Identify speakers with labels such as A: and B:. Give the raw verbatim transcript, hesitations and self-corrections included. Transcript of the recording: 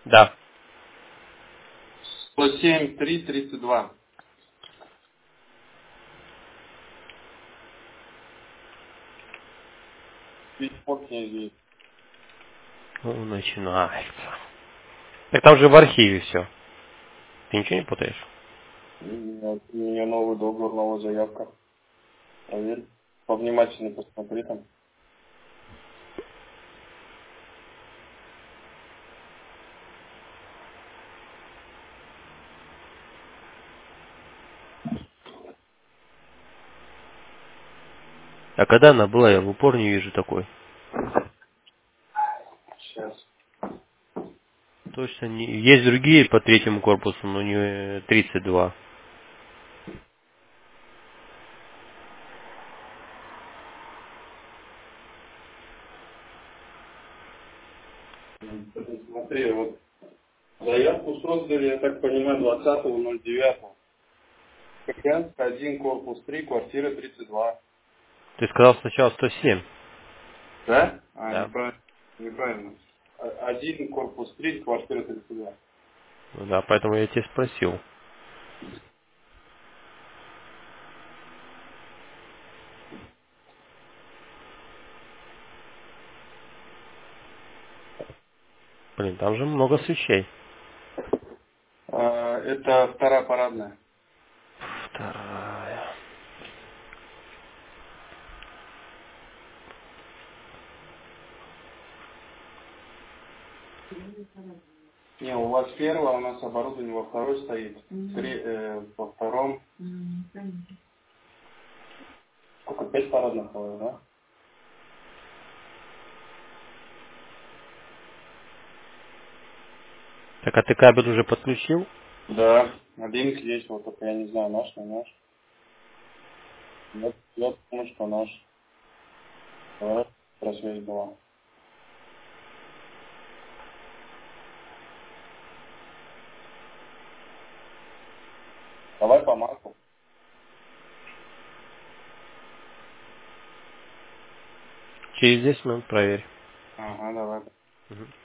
A: Да.
B: сто семь три тридцать два. Письмо к ней здесь.
A: Ну, начинается. Так там же в архиве все. Ты ничего не путаешь?
B: Нет, у меня новый договор, новая заявка. Проверь. Повнимательнее посмотри там.
A: А когда она была, я в упор не вижу такой.
B: Сейчас.
A: Точно не... Есть другие по третьему корпусу, но не тридцать два.
B: Смотри, вот заявку создали, я так понимаю, двадцатого ноль девятого. Кокенск, один, корпус три, квартира тридцать два.
A: Ты сказал сначала сто семь.
B: Да? А,
A: Да.
B: неправильно. Неправильно. А- Один, корпус три, квартира тридцать два.
A: Ну да, поэтому я тебя спросил. Блин, там же много свечей.
B: А, это вторая парадная.
A: Вторая.
B: Не, у вас первая, у нас оборудование во второй стоит. Три, э, во втором. Сколько, пять парадных, да?
A: Так, а ты кабель уже подключил?
B: Да. Линк есть, вот только я не знаю, наш, не наш. Я, я думаю, что наш. Давай, про связь была. Давай по марку.
A: Через десять минут проверь.
B: Ага, давай.
A: Мгм.